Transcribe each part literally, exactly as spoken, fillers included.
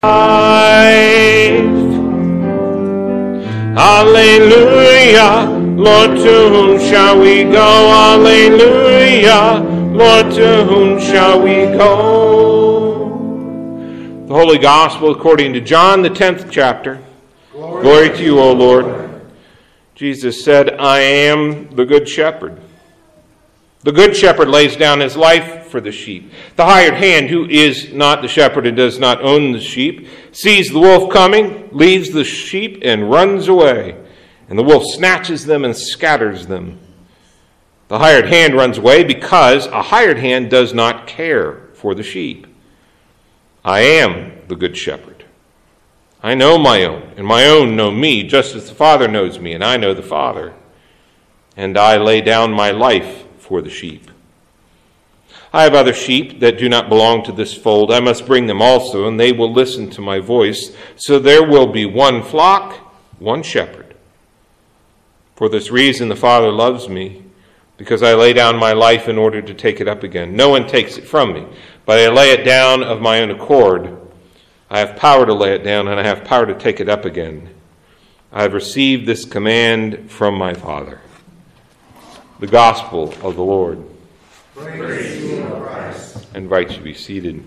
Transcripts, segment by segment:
Alleluia, Lord, to whom shall we go? Alleluia, Lord, to whom shall we go? The Holy Gospel according to John, the tenth chapter. Glory, Glory to you, O Lord. Jesus said, I am the good shepherd. The good shepherd lays down his life for the sheep. The hired hand, who is not the shepherd and does not own the sheep, sees the wolf coming, leaves the sheep, and runs away. And the wolf snatches them and scatters them. The hired hand runs away because a hired hand does not care for the sheep. I am the good shepherd. I know my own, and my own know me, just as the Father knows me, and I know the Father. And I lay down my life for the sheep. I have other sheep that do not belong to this fold. I must bring them also, and they will listen to my voice. So there will be one flock, one shepherd. For this reason the Father loves me, because I lay down my life in order to take it up again. No one takes it from me, but I lay it down of my own accord. I have power to lay it down, and I have power to take it up again. I have received this command from my Father. The Gospel of the Lord. Praise to you, Christ. I invite you to be seated.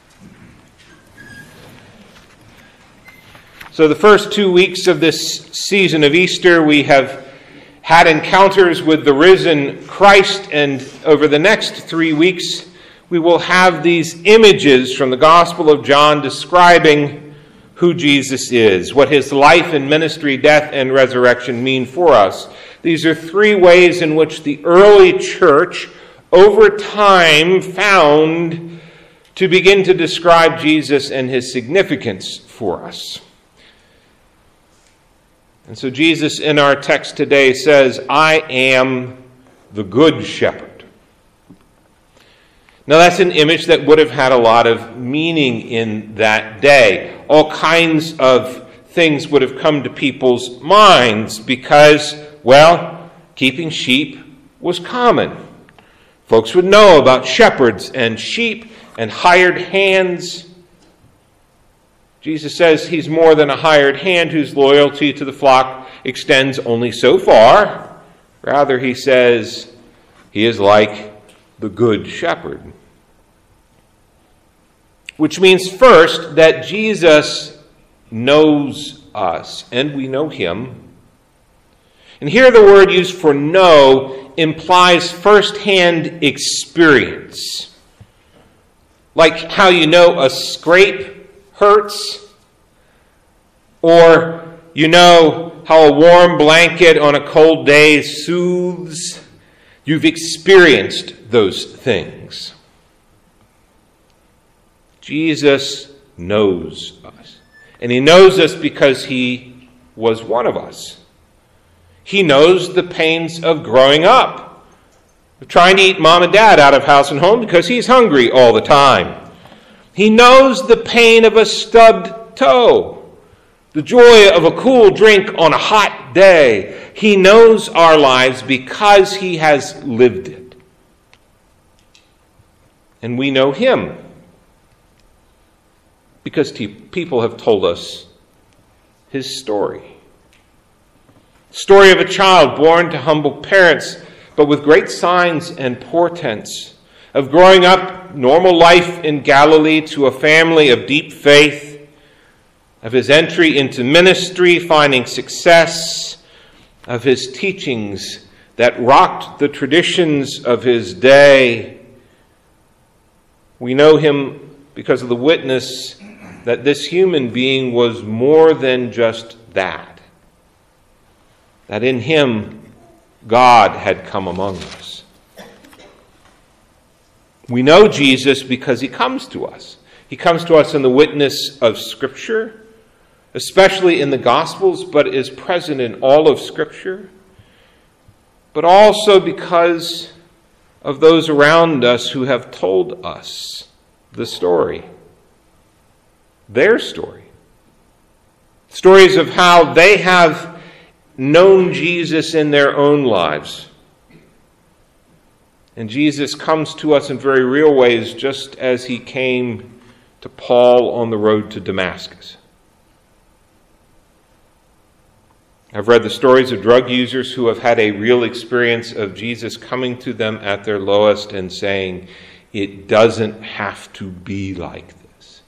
So the first two weeks of this season of Easter, we have had encounters with the risen Christ, and over the next three weeks, we will have these images from the Gospel of John describing who Jesus is, what his life and ministry, death and resurrection mean for us. These are three ways in which the early church over time found to begin to describe Jesus and his significance for us. And so Jesus in our text today says, I am the good shepherd. Now that's an image that would have had a lot of meaning in that day. All kinds of things would have come to people's minds because, well, keeping sheep was common. Folks would know about shepherds and sheep and hired hands. Jesus says he's more than a hired hand whose loyalty to the flock extends only so far. Rather, he says he is like the good shepherd. Which means first that Jesus knows us and we know him. And here the word used for know implies first-hand experience. Like how you know a scrape hurts, or you know how a warm blanket on a cold day soothes. You've experienced those things. Jesus knows us. And he knows us because he was one of us. He knows the pains of growing up, of trying to eat mom and dad out of house and home because he's hungry all the time. He knows the pain of a stubbed toe, the joy of a cool drink on a hot day. He knows our lives because he has lived it. And we know him because people have told us his story. Story of a child born to humble parents, but with great signs and portents, of growing up normal life in Galilee to a family of deep faith, of his entry into ministry, finding success, of his teachings that rocked the traditions of his day. We know him because of the witness that this human being was more than just that. That in him, God had come among us. We know Jesus because he comes to us. He comes to us in the witness of Scripture, especially in the Gospels, but is present in all of Scripture. But also because of those around us who have told us the story. Their story. Stories of how they have known Jesus in their own lives. And Jesus comes to us in very real ways, just as he came to Paul on the road to Damascus. I've read the stories of drug users who have had a real experience of Jesus coming to them at their lowest and saying, it doesn't have to be like this.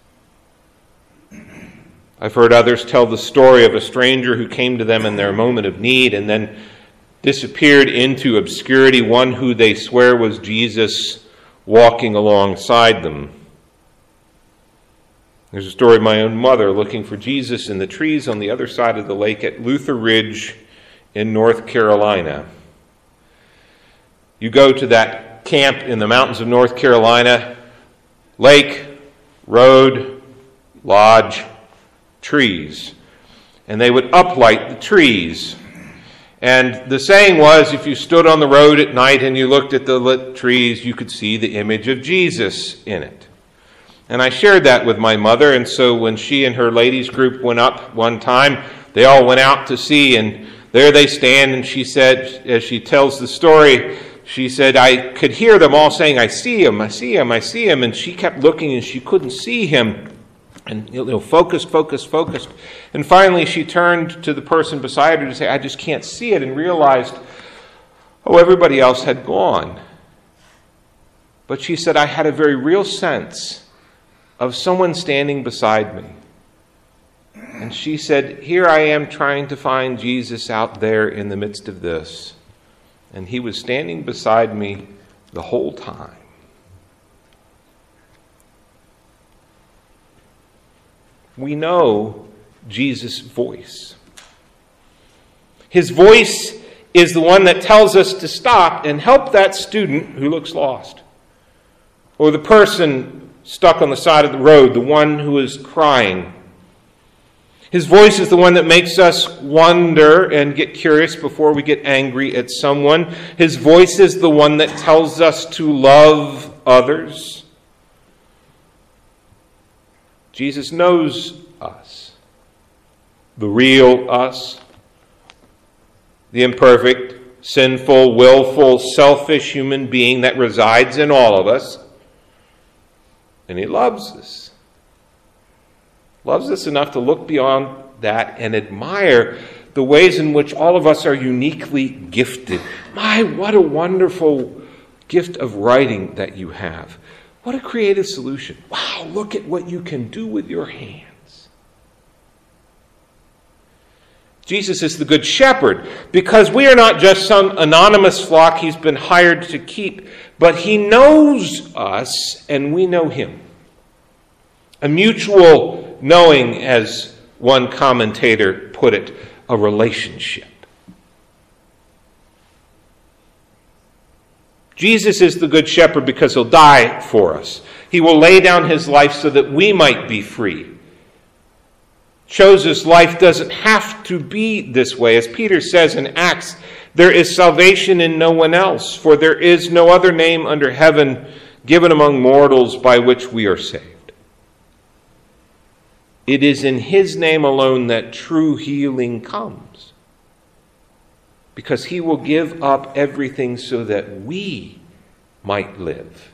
I've heard others tell the story of a stranger who came to them in their moment of need and then disappeared into obscurity, one who they swear was Jesus walking alongside them. There's a story of my own mother looking for Jesus in the trees on the other side of the lake at Luther Ridge in North Carolina. You go to that camp in the mountains of North Carolina, lake, road, lodge, trees. And they would uplight the trees. And the saying was, if you stood on the road at night and you looked at the lit trees, you could see the image of Jesus in it. And I shared that with my mother, and so when she and her ladies group went up one time, they all went out to see, and there they stand, and she said, as she tells the story, she said, I could hear them all saying, I see him, I see him, I see him, and she kept looking and she couldn't see him. And, you know, focused, focused, focused. And finally she turned to the person beside her to say, I just can't see it, and realized, oh, everybody else had gone. But she said, I had a very real sense of someone standing beside me. And she said, here I am trying to find Jesus out there in the midst of this. And he was standing beside me the whole time. We know Jesus' voice. His voice is the one that tells us to stop and help that student who looks lost, or the person stuck on the side of the road, the one who is crying. His voice is the one that makes us wonder and get curious before we get angry at someone. His voice is the one that tells us to love others. Jesus knows us, the real us, the imperfect, sinful, willful, selfish human being that resides in all of us. And he loves us. Loves us enough to look beyond that and admire the ways in which all of us are uniquely gifted. My, what a wonderful gift of writing that you have. What a creative solution. Wow, look at what you can do with your hands. Jesus is the Good Shepherd because we are not just some anonymous flock he's been hired to keep, but he knows us and we know him. A mutual knowing, as one commentator put it, a relationship. Jesus is the Good Shepherd because he'll die for us. He will lay down his life so that we might be free. Shows us life doesn't have to be this way. As Peter says in Acts, there is salvation in no one else, for there is no other name under heaven given among mortals by which we are saved. It is in his name alone that true healing comes, because he will give up everything so that we might live.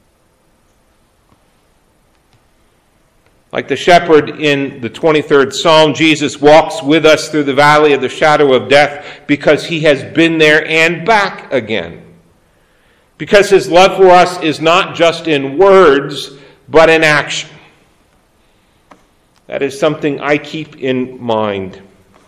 Like the shepherd in the twenty-third Psalm, Jesus walks with us through the valley of the shadow of death because he has been there and back again. Because his love for us is not just in words, but in action. That is something I keep in mind.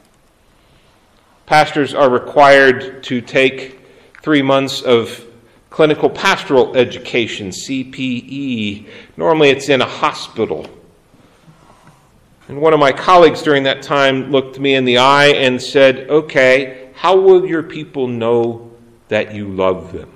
Pastors are required to take three months of clinical pastoral education, C P E. Normally it's in a hospital. And one of my colleagues during that time looked me in the eye and said, okay, how will your people know that you love them?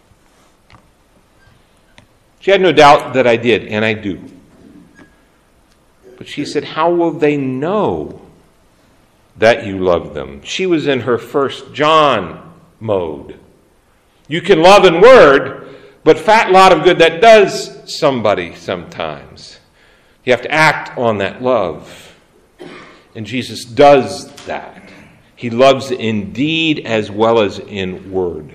She had no doubt that I did, and I do. But she said, how will they know that you love them? She was in her First John mode. You can love in word, but fat lot of good that does somebody sometimes. You have to act on that love. And Jesus does that. He loves in deed as well as in word.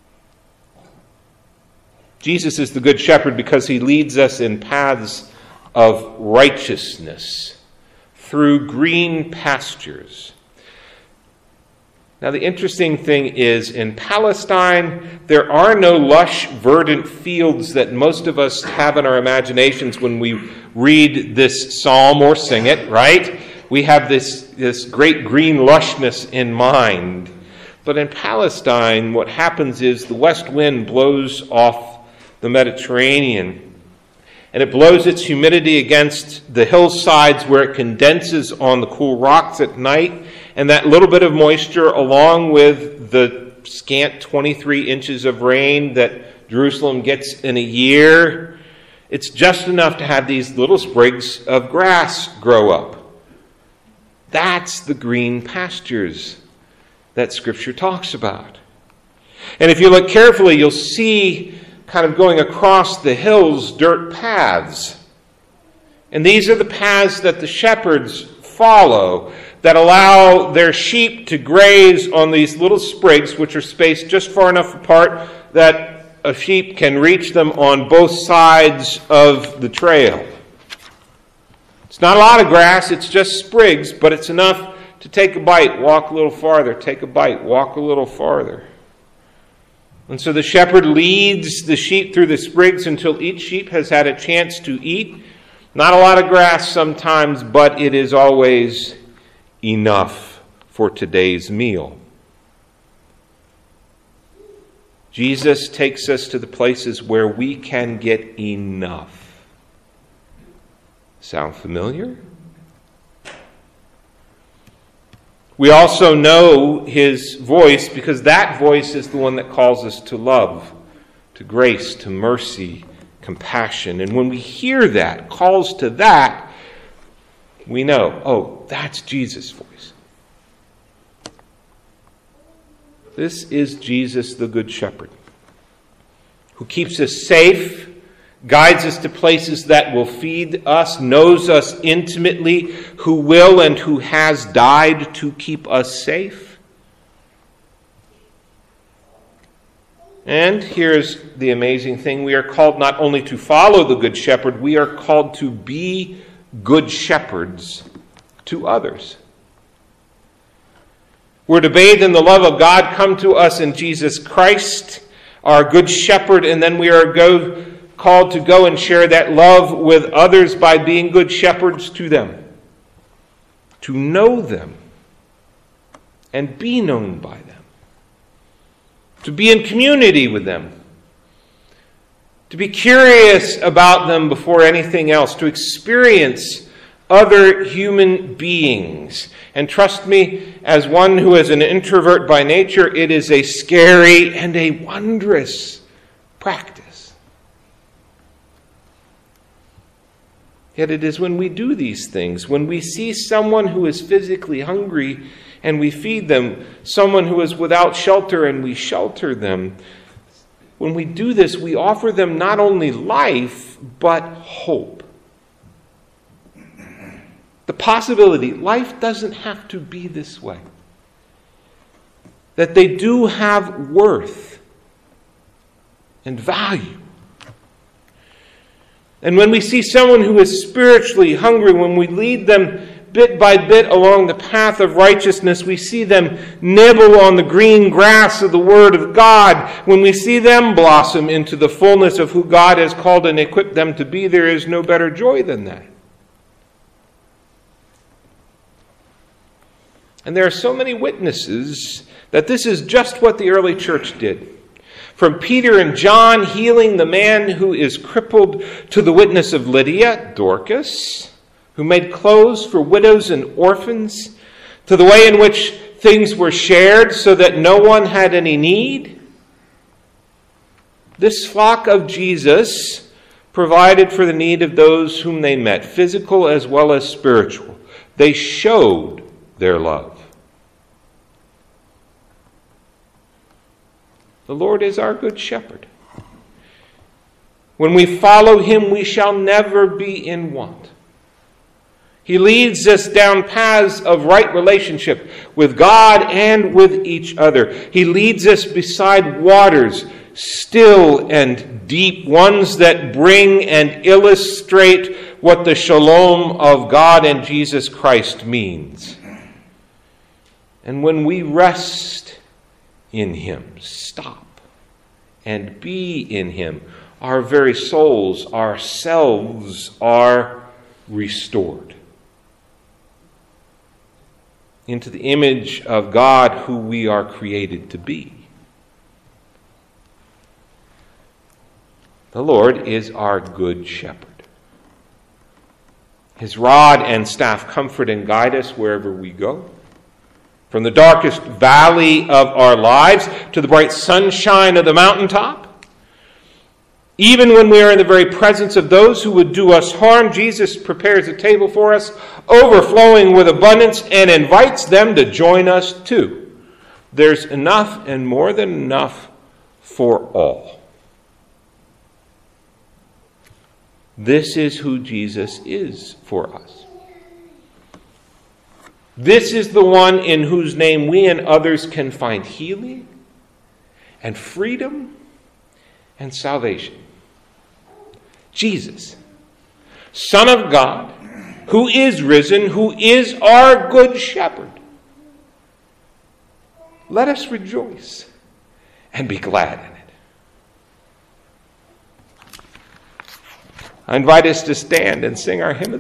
Jesus is the Good Shepherd because he leads us in paths of righteousness through green pastures. Now, the interesting thing is, in Palestine, there are no lush, verdant fields that most of us have in our imaginations when we read this psalm or sing it, right? We have this, this great green lushness in mind. But in Palestine, what happens is the west wind blows off the Mediterranean, and it blows its humidity against the hillsides where it condenses on the cool rocks at night. And that little bit of moisture, along with the scant twenty-three inches of rain that Jerusalem gets in a year, it's just enough to have these little sprigs of grass grow up. That's the green pastures that Scripture talks about. And if you look carefully, you'll see kind of going across the hills dirt paths. And these are the paths that the shepherds follow, that allow their sheep to graze on these little sprigs, which are spaced just far enough apart that a sheep can reach them on both sides of the trail. It's not a lot of grass, it's just sprigs, but it's enough to take a bite, walk a little farther, take a bite, walk a little farther. And so the shepherd leads the sheep through the sprigs until each sheep has had a chance to eat. Not a lot of grass sometimes, but it is always enough for today's meal. Jesus takes us to the places where we can get enough. Sound familiar? We also know his voice because that voice is the one that calls us to love, to grace, to mercy, compassion. And when we hear that, calls to that, we know, oh, that's Jesus' voice. This is Jesus, the Good Shepherd, who keeps us safe, guides us to places that will feed us, knows us intimately, who will and who has died to keep us safe. And here's the amazing thing. We are called not only to follow the Good Shepherd, we are called to be good shepherds to others. We're to bathe in the love of God, come to us in Jesus Christ, our Good Shepherd, and then we are go, called to go and share that love with others by being good shepherds to them, to know them and be known by them, to be in community with them, to be curious about them before anything else, to experience other human beings. And trust me, as one who is an introvert by nature, it is a scary and a wondrous practice. Yet it is when we do these things, when we see someone who is physically hungry and we feed them, someone who is without shelter and we shelter them, when we do this, we offer them not only life, but hope. The possibility, life doesn't have to be this way. That they do have worth and value. And when we see someone who is spiritually hungry, when we lead them bit by bit along the path of righteousness, we see them nibble on the green grass of the Word of God. When we see them blossom into the fullness of who God has called and equipped them to be, there is no better joy than that. And there are so many witnesses that this is just what the early church did. From Peter and John healing the man who is crippled, to the witness of Lydia, Dorcas, who made clothes for widows and orphans, to the way in which things were shared so that no one had any need. This flock of Jesus provided for the need of those whom they met, physical as well as spiritual. They showed their love. The Lord is our good shepherd. When we follow him, we shall never be in want. He leads us down paths of right relationship with God and with each other. He leads us beside waters, still and deep, ones that bring and illustrate what the shalom of God and Jesus Christ means. And when we rest in him, stop and be in him, our very souls, ourselves are restored into the image of God who we are created to be. The Lord is our good shepherd. His rod and staff comfort and guide us wherever we go. From the darkest valley of our lives to the bright sunshine of the mountaintop. Even when we are in the very presence of those who would do us harm, Jesus prepares a table for us, overflowing with abundance, and invites them to join us too. There's enough and more than enough for all. This is who Jesus is for us. This is the one in whose name we and others can find healing and freedom and salvation. Jesus, Son of God, who is risen, who is our good shepherd. Let us rejoice and be glad in it. I invite us to stand and sing our hymn of